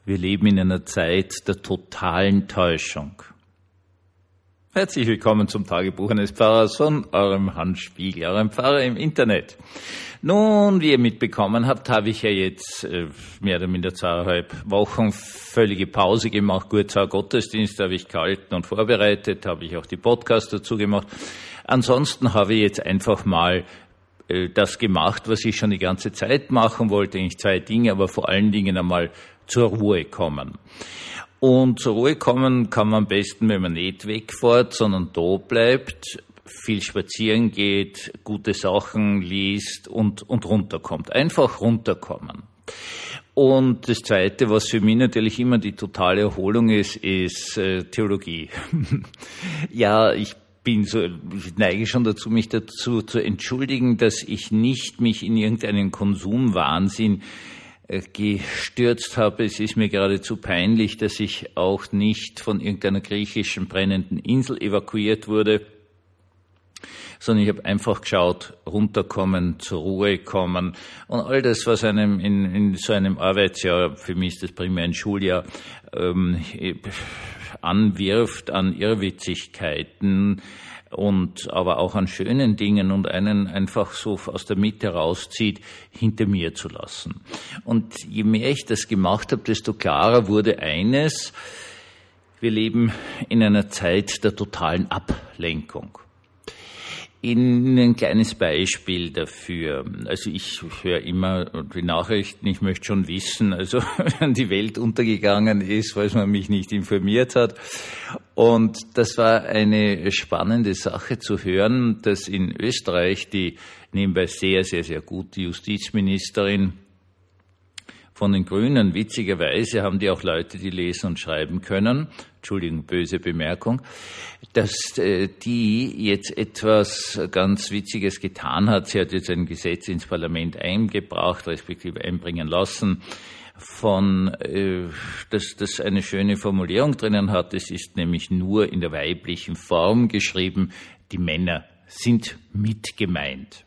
Wir leben in einer Zeit der totalen Täuschung. Herzlich willkommen zum Tagebuch eines Pfarrers von eurem Hans Spiegel, eurem Pfarrer im Internet. Nun, wie ihr mitbekommen habt, habe ich ja jetzt mehr oder minder 2,5 Wochen völlige Pause gemacht. Gut, 2 Gottesdienste habe ich gehalten und vorbereitet, habe ich auch die Podcasts dazu gemacht. Ansonsten habe ich jetzt einfach mal das gemacht, was ich schon die ganze Zeit machen wollte, eigentlich 2 Dinge, aber vor allen Dingen einmal zur Ruhe kommen. Und zur Ruhe kommen kann man am besten, wenn man nicht wegfährt, sondern da bleibt, viel spazieren geht, gute Sachen liest und runterkommt. Einfach runterkommen. Und das Zweite, was für mich natürlich immer die totale Erholung ist Theologie. Ja, ich neige schon dazu, mich dazu zu entschuldigen, dass ich nicht mich in irgendeinen Konsumwahnsinn gestürzt habe. Es ist mir geradezu peinlich, dass ich auch nicht von irgendeiner griechischen brennenden Insel evakuiert wurde, sondern ich habe einfach geschaut, runterkommen, zur Ruhe kommen und all das, was einem in so einem Arbeitsjahr, für mich ist das primär ein Schuljahr, anwirft an Irrwitzigkeiten und aber auch an schönen Dingen und einen einfach so aus der Mitte rauszieht, hinter mir zu lassen. Und je mehr ich das gemacht habe, desto klarer wurde eines: Wir leben in einer Zeit der totalen Ablenkung. Ein kleines Beispiel dafür. Also ich höre immer die Nachrichten, ich möchte schon wissen, also wenn die Welt untergegangen ist, falls man mich nicht informiert hat. Und das war eine spannende Sache zu hören, dass in Österreich die nebenbei sehr, sehr, sehr gute Justizministerin von den Grünen, witzigerweise haben die auch Leute, die lesen und schreiben können, Entschuldigung, böse Bemerkung, dass die jetzt etwas ganz Witziges getan hat. Sie hat jetzt ein Gesetz ins Parlament eingebracht, respektive einbringen lassen, dass eine schöne Formulierung drinnen hat. Es ist nämlich nur in der weiblichen Form geschrieben, die Männer sind mit gemeint.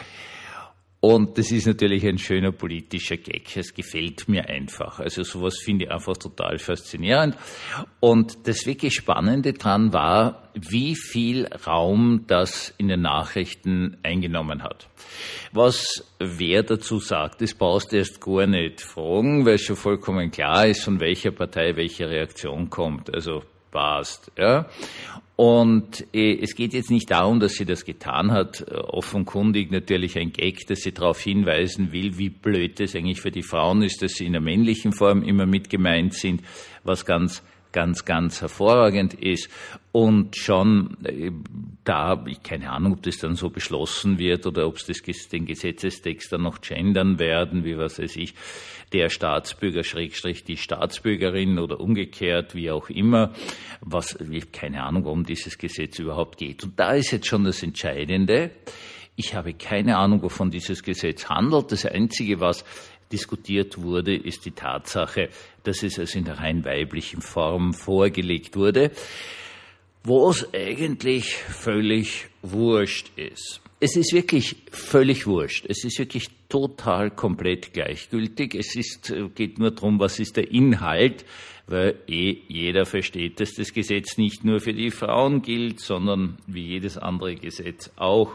Und das ist natürlich ein schöner politischer Gag. Es gefällt mir einfach. Also sowas finde ich einfach total faszinierend. Und das wirklich Spannende dran war, wie viel Raum das in den Nachrichten eingenommen hat. Was wer dazu sagt, das brauchst du erst gar nicht fragen, weil schon vollkommen klar ist, von welcher Partei welche Reaktion kommt. Also passt, ja. Und es geht jetzt nicht darum, dass sie das getan hat, offenkundig natürlich ein Gag, dass sie darauf hinweisen will, wie blöd es eigentlich für die Frauen ist, dass sie in der männlichen Form immer mit gemeint sind, was ganz hervorragend ist. Und schon da, keine Ahnung, ob das dann so beschlossen wird oder ob es den Gesetzestext dann noch gendern werden, wie was weiß ich, der Staatsbürger / die Staatsbürgerin oder umgekehrt, wie auch immer, keine Ahnung, worum dieses Gesetz überhaupt geht. Und da ist jetzt schon das Entscheidende. Ich habe keine Ahnung, wovon dieses Gesetz handelt. Das Einzige, was diskutiert wurde, ist die Tatsache, dass es also in der rein weiblichen Form vorgelegt wurde, wo es eigentlich völlig wurscht ist. Es ist wirklich völlig wurscht. Es ist wirklich total komplett gleichgültig. Geht nur darum, was ist der Inhalt, weil jeder versteht, dass das Gesetz nicht nur für die Frauen gilt, sondern wie jedes andere Gesetz auch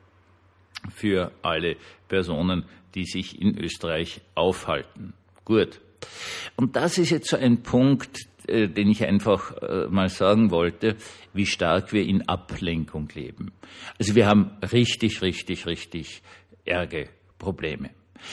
für alle Personen, die sich in Österreich aufhalten. Gut. Und das ist jetzt so ein Punkt, den ich einfach mal sagen wollte, wie stark wir in Ablenkung leben. Also wir haben richtig ärge Probleme.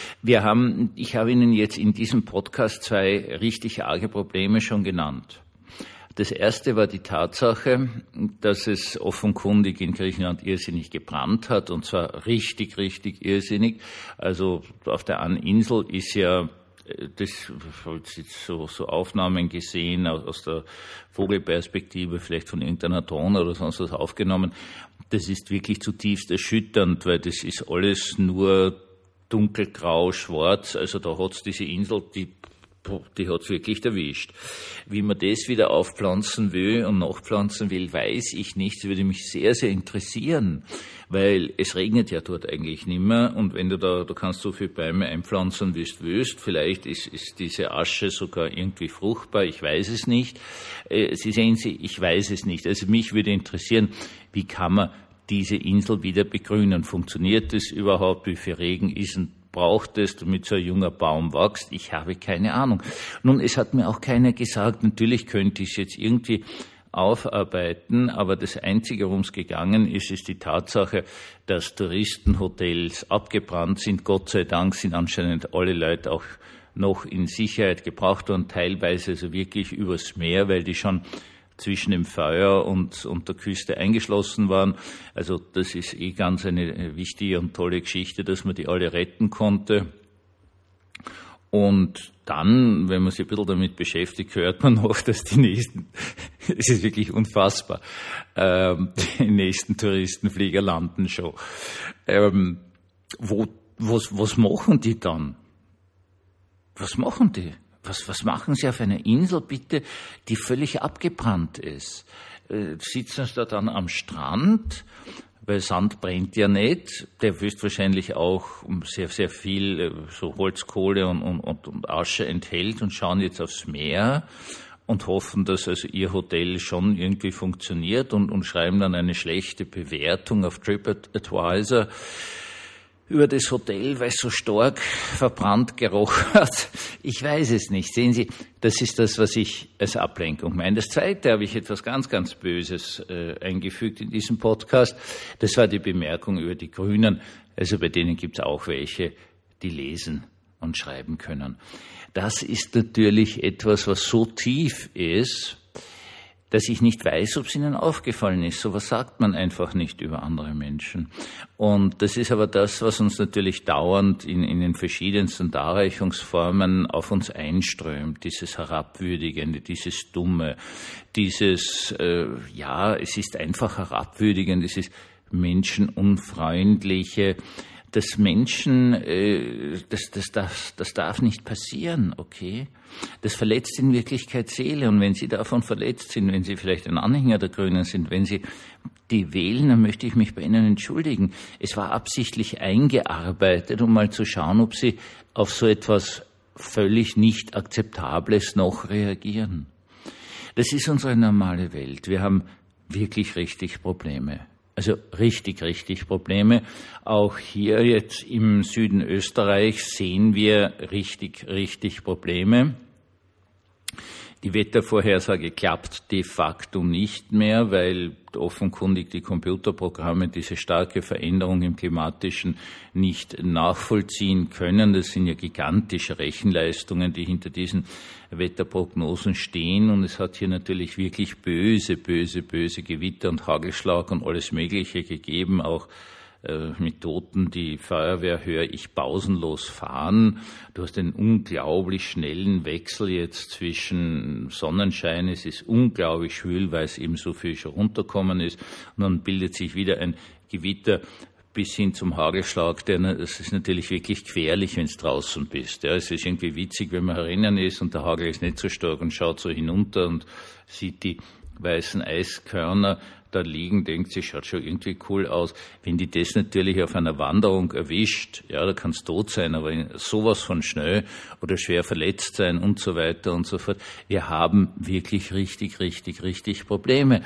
Ich habe Ihnen jetzt in diesem Podcast 2 richtig arge Probleme schon genannt. Das erste war die Tatsache, dass es offenkundig in Griechenland irrsinnig gebrannt hat, und zwar richtig irrsinnig. Also auf der einen Insel ist ja, das habe jetzt so Aufnahmen gesehen aus der Vogelperspektive, vielleicht von irgendeiner Drohne oder sonst was aufgenommen. Das ist wirklich zutiefst erschütternd, weil das ist alles nur dunkelgrau, schwarz. Also da hat's diese Insel, die die hat's wirklich erwischt. Wie man das wieder aufpflanzen will und nachpflanzen will, weiß ich nicht. Das würde mich sehr, sehr interessieren, weil es regnet ja dort eigentlich nicht mehr. Und wenn du kannst so viele Bäume einpflanzen, wie du willst. Vielleicht ist diese Asche sogar irgendwie fruchtbar. Ich weiß es nicht. Sie sehen, ich weiß es nicht. Also mich würde interessieren, wie kann man diese Insel wieder begrünen? Funktioniert das überhaupt? Wie viel Regen braucht es, damit so ein junger Baum wächst? Ich habe keine Ahnung. Nun, es hat mir auch keiner gesagt, natürlich könnte ich es jetzt irgendwie aufarbeiten, aber das Einzige, worum es gegangen ist, ist die Tatsache, dass Touristenhotels abgebrannt sind. Gott sei Dank sind anscheinend alle Leute auch noch in Sicherheit gebracht worden, teilweise also wirklich übers Meer, weil die schon zwischen dem Feuer und der Küste eingeschlossen waren. Also das ist ganz eine wichtige und tolle Geschichte, dass man die alle retten konnte. Und dann, wenn man sich ein bisschen damit beschäftigt, hört man noch, dass die nächsten, es ist wirklich unfassbar, die nächsten Touristenflieger landen schon. Was machen die dann? Was machen die? Was machen Sie auf einer Insel bitte, die völlig abgebrannt ist? Sitzen Sie da dann am Strand, weil Sand brennt ja nicht. Der höchstwahrscheinlich auch sehr, sehr viel so Holzkohle und Asche enthält und schauen jetzt aufs Meer und hoffen, dass also Ihr Hotel schon irgendwie funktioniert und schreiben dann eine schlechte Bewertung auf TripAdvisor über das Hotel, weil es so stark verbrannt gerochen hat. Ich weiß es nicht. Sehen Sie, das ist das, was ich als Ablenkung meine. Das Zweite habe ich etwas ganz, ganz Böses eingefügt in diesem Podcast. Das war die Bemerkung über die Grünen. Also bei denen gibt es auch welche, die lesen und schreiben können. Das ist natürlich etwas, was so tief ist, dass ich nicht weiß, ob es Ihnen aufgefallen ist. So was sagt man einfach nicht über andere Menschen. Und das ist aber das, was uns natürlich dauernd in den verschiedensten Darreichungsformen auf uns einströmt. Dieses Herabwürdigende, dieses Dumme, dieses, es ist einfach herabwürdigend, es ist menschenunfreundliche. Das Menschen, das darf nicht passieren, okay? Das verletzt in Wirklichkeit Seele. Und wenn Sie davon verletzt sind, wenn Sie vielleicht ein Anhänger der Grünen sind, wenn Sie die wählen, dann möchte ich mich bei Ihnen entschuldigen. Es war absichtlich eingearbeitet, um mal zu schauen, ob Sie auf so etwas völlig nicht Akzeptables noch reagieren. Das ist unsere normale Welt. Wir haben wirklich richtig Probleme. Also richtig Probleme. Auch hier jetzt im Süden Österreichs sehen wir richtig Probleme. Die Wettervorhersage klappt de facto nicht mehr, weil offenkundig die Computerprogramme diese starke Veränderung im Klimatischen nicht nachvollziehen können. Das sind ja gigantische Rechenleistungen, die hinter diesen Wetterprognosen stehen. Und es hat hier natürlich wirklich böse Gewitter und Hagelschlag und alles Mögliche gegeben, auch mit Toten. Die Feuerwehr höre ich pausenlos fahren. Du hast einen unglaublich schnellen Wechsel jetzt zwischen Sonnenschein, es ist unglaublich schwül, weil es eben so viel schon runtergekommen ist, und dann bildet sich wieder ein Gewitter bis hin zum Hagelschlag. Das ist natürlich wirklich gefährlich, wenn du draußen bist. Ja, es ist irgendwie witzig, wenn man herinnen ist und der Hagel ist nicht so stark und schaut so hinunter und sieht die weißen Eiskörner da liegen, denkt sich, schaut schon irgendwie cool aus. Wenn die das natürlich auf einer Wanderung erwischt, ja, da kann es tot sein, aber sowas von schnell oder schwer verletzt sein und so weiter und so fort. Wir haben wirklich richtig Probleme.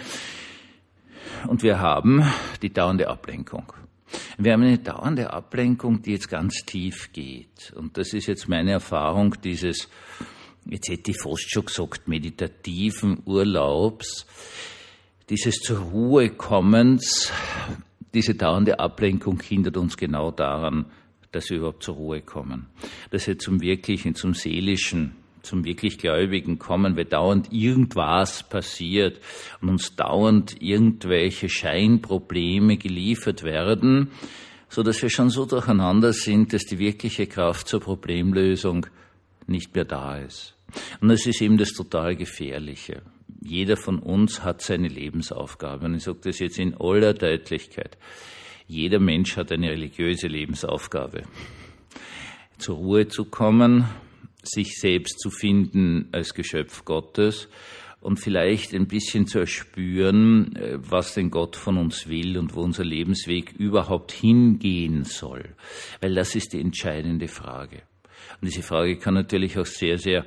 Und wir haben die dauernde Ablenkung. Wir haben eine dauernde Ablenkung, die jetzt ganz tief geht. Und das ist jetzt meine Erfahrung dieses, jetzt hätte ich fast schon gesagt, meditativen Urlaubs, dieses zur Ruhe kommens, diese dauernde Ablenkung hindert uns genau daran, dass wir überhaupt zur Ruhe kommen. Dass wir zum Wirklichen, zum Seelischen, zum wirklich Gläubigen kommen, weil dauernd irgendwas passiert und uns dauernd irgendwelche Scheinprobleme geliefert werden, so dass wir schon so durcheinander sind, dass die wirkliche Kraft zur Problemlösung nicht mehr da ist. Und das ist eben das total Gefährliche. Jeder von uns hat seine Lebensaufgabe. Und ich sage das jetzt in aller Deutlichkeit. Jeder Mensch hat eine religiöse Lebensaufgabe. Zur Ruhe zu kommen sich selbst zu finden als Geschöpf Gottes und vielleicht ein bisschen zu erspüren, was denn Gott von uns will und wo unser Lebensweg überhaupt hingehen soll. Weil das ist die entscheidende Frage. Und diese Frage kann natürlich auch sehr, sehr,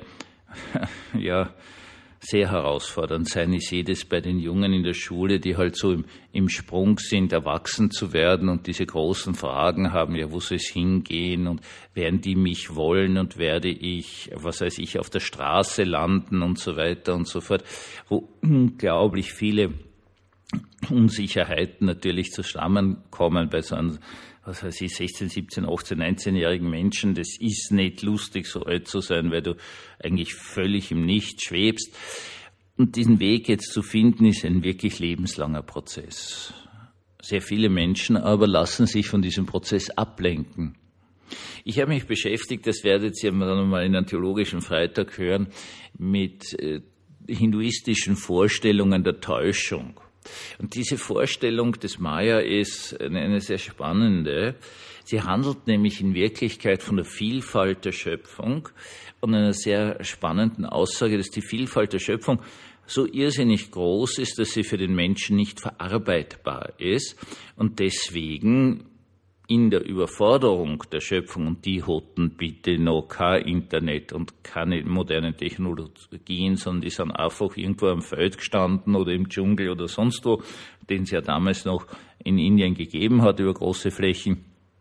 sehr herausfordernd sein. Ich sehe das bei den Jungen in der Schule, die halt so im Sprung sind, erwachsen zu werden und diese großen Fragen haben, ja, wo soll es hingehen und werden die mich wollen und werde ich, was weiß ich, auf der Straße landen und so weiter und so fort, wo unglaublich viele Unsicherheiten natürlich zusammenkommen bei so einem, was weiß ich, 16, 17, 18, 19-jährigen Menschen. Das ist nicht lustig, so alt zu sein, weil du eigentlich völlig im Nichts schwebst. Und diesen Weg jetzt zu finden, ist ein wirklich lebenslanger Prozess. Sehr viele Menschen aber lassen sich von diesem Prozess ablenken. Ich habe mich beschäftigt, das werdet ihr dann mal in einem theologischen Freitag hören, mit hinduistischen Vorstellungen der Täuschung. Und diese Vorstellung des Maya ist eine sehr spannende. Sie handelt nämlich in Wirklichkeit von der Vielfalt der Schöpfung und einer sehr spannenden Aussage, dass die Vielfalt der Schöpfung so irrsinnig groß ist, dass sie für den Menschen nicht verarbeitbar ist und deswegen in der Überforderung der Schöpfung, und die hatten bitte noch kein Internet und keine modernen Technologien, sondern die sind einfach irgendwo am Feld gestanden oder im Dschungel oder sonst wo, den es ja damals noch in Indien gegeben hat, über große Flächen,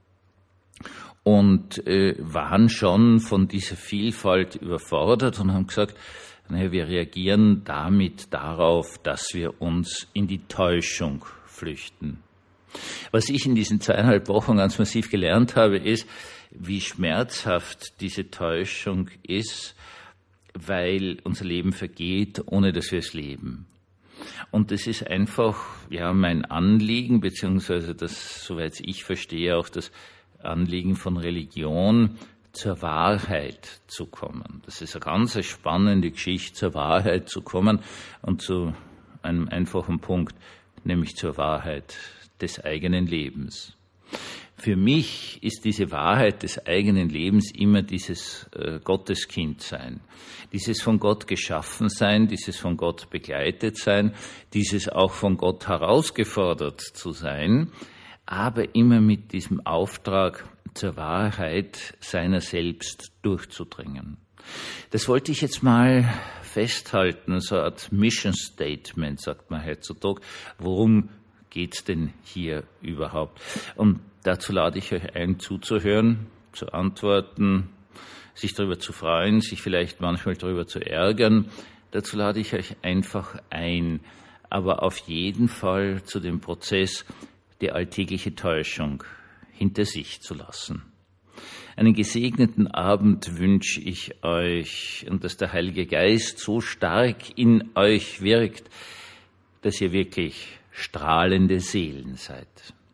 und waren schon von dieser Vielfalt überfordert und haben gesagt, naja, wir reagieren damit darauf, dass wir uns in die Täuschung flüchten. Was ich in diesen 2,5 Wochen ganz massiv gelernt habe, ist, wie schmerzhaft diese Täuschung ist, weil unser Leben vergeht, ohne dass wir es leben. Und das ist einfach, mein Anliegen, beziehungsweise das, soweit ich verstehe, auch das Anliegen von Religion, zur Wahrheit zu kommen. Das ist eine ganz spannende Geschichte, zur Wahrheit zu kommen und zu einem einfachen Punkt, nämlich zur Wahrheit des eigenen Lebens. Für mich ist diese Wahrheit des eigenen Lebens immer dieses Gotteskindsein, dieses von Gott geschaffen sein, dieses von Gott begleitet sein, dieses auch von Gott herausgefordert zu sein, aber immer mit diesem Auftrag, zur Wahrheit seiner selbst durchzudringen. Das wollte ich jetzt mal festhalten, so eine Art Mission Statement, sagt man heutzutage. Worum geht's denn hier überhaupt? Und dazu lade ich euch ein, zuzuhören, zu antworten, sich darüber zu freuen, sich vielleicht manchmal darüber zu ärgern. Dazu lade ich euch einfach ein, aber auf jeden Fall zu dem Prozess, die alltägliche Täuschung hinter sich zu lassen. Einen gesegneten Abend wünsche ich euch und dass der Heilige Geist so stark in euch wirkt, dass ihr wirklich strahlende Seelen seid.